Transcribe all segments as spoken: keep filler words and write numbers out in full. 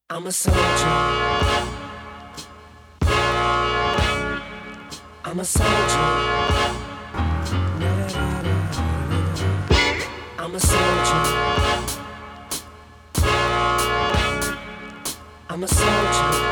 I'm a soldier. I'm a soldier. I'm a soldier. I'm a soldier.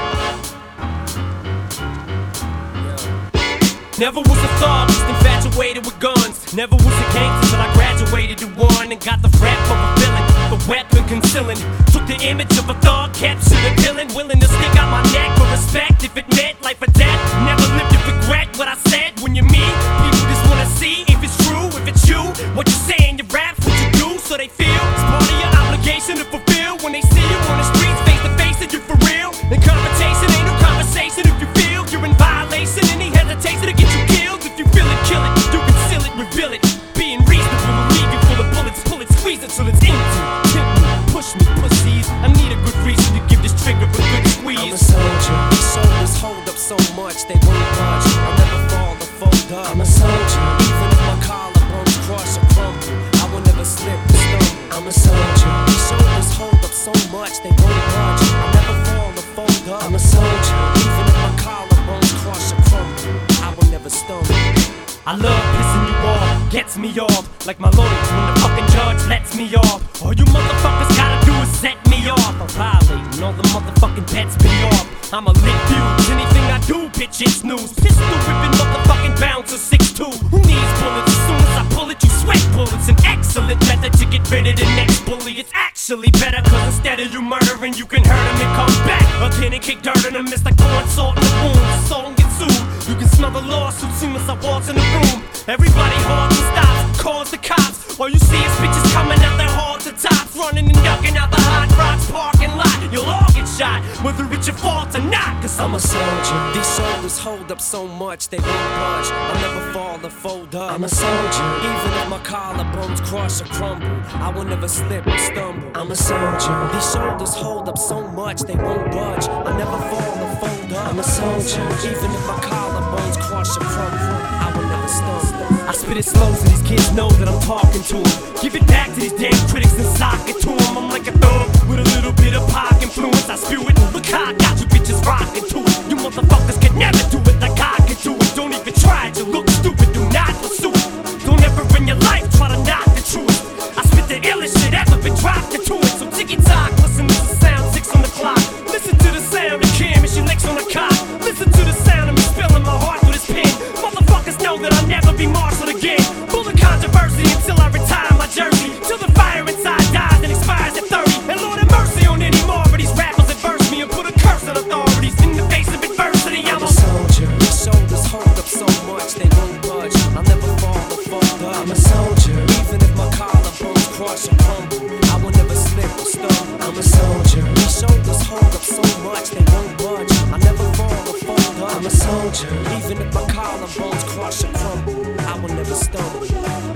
Never was a thug, just infatuated with guns. Never was a gangster till I graduated to one and got the rap of a villain, the weapon concealing. Took the image of a thug, captured a villain, willing to stick out my neck for respect if it meant life or death. Never lived to regret what I said. When you're me, people just wanna see if it's true, if it's you. What you say in your raps, what you do, so they feel it's part of your obligation to fulfill. When they see you on the streets, face to face, and you for real. And confrontation ain't no conversation if you feel you're in violation. Any hesitation to get you killed. If you feel it, kill it. You conceal it, reveal it. Being reasonable will leave you full of bullets. Pull it, squeeze it till it's empty. Tip me, push me, pussies. I need a good reason to give this trigger a good squeeze. I'm a soldier. These shoulders hold up so much they won't budge. I'll never fall or fold up. I'm a soldier. Even if my collarbones crush or crumble, I will never slip or stumble. I'm a soldier. These shoulders hold up so much they won't budge. I'll never fall or fold up. I'm a soldier. Even if my collarbones crush or crumble, I will never stumble. I love pissing you off, gets me off like my lawyers when the fucking judge lets me off. All you motherfuckers gotta do is set me off. I'm violating all the motherfucking bets me off. I'm a lit fuse, anything I do, bitch, it's news. Pistol whipping motherfucking bouncer six two. Who needs bullets? As soon as I pull it, you sweat bullets. An excellent method to get rid of the next bully. It's actually better, cause instead of you murdering, you can hurt him and come back again and kick dirt in him. It's like pouring salt in the wound, so don't get sued. You can smell the lawsuit soon as I walk in the room. Everybody halts and stops, calls the cops. All you see is bitches coming out their halls and tops, running and ducking out the Hot Rocks parking lot. You'll all get shot, whether it's your fault or not, cause I'm I'm a a soldier. These shoulders hold up so much they won't budge. I'll never fall or fold up. I'm a soldier. Even if my collarbones crush or crumble, I will never slip or stumble. I'm a soldier. These shoulders hold up so much they won't budge. I'll never fall or fold up. I'm a soldier. Even if my collarbones crush or crumble, I will never stumble. I spit it slow so these kids know that I'm talking to them. Give it back to these damn critics and sock it to them. I'm like a thug with a little bit of pop influence. I spew it. Look how I got you bitches rocking to it. You motherfuckers can never do it like I can do it. Don't even try it. You look stupid. Do not pursue it. Don't ever in your life try to knock the truth. I spit the illest shit ever been dropped into it. So ticky tock, listen to the sound, six on the clock. Listen to the sound of Kim and she licks on the cock. Listen to the sound of me spilling my heart with his pen. Motherfuckers know that I'll never be marshaled again. Full of controversy until I retire my jersey. Till the fire inside dies and expires at thirty. And Lord have mercy on any more of these rappers that verse me and put a curse on authorities in the face of adversity. I'm I'm a soldier. These shoulders hold up so much they won't budge. I'll never fall or fold up. I'm a soldier. Even if my collarbones crush or crumble, I will never slip or stumble. I'm a soldier. These shoulders hold up so much they won't budge. I'll never fall or fold up. I'm a soldier. Even if my collarbones crush or crumble, I will never stumble.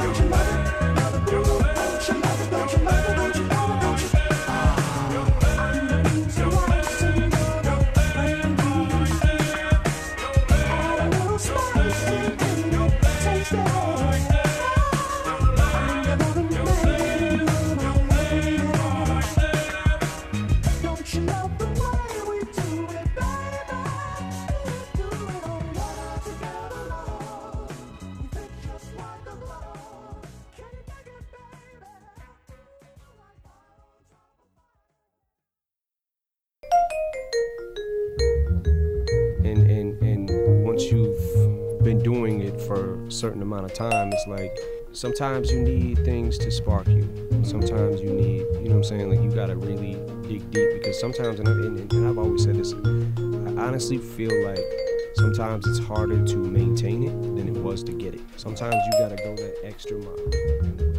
And, and, and once you've been doing it for a certain amount of time, it's like sometimes you need things to spark you. Sometimes you need, you know what I'm saying, like you gotta really dig deep, because sometimes, and, I, and, and I've always said this, I honestly feel like sometimes it's harder to maintain it than it was to get it. Sometimes you gotta go that extra mile.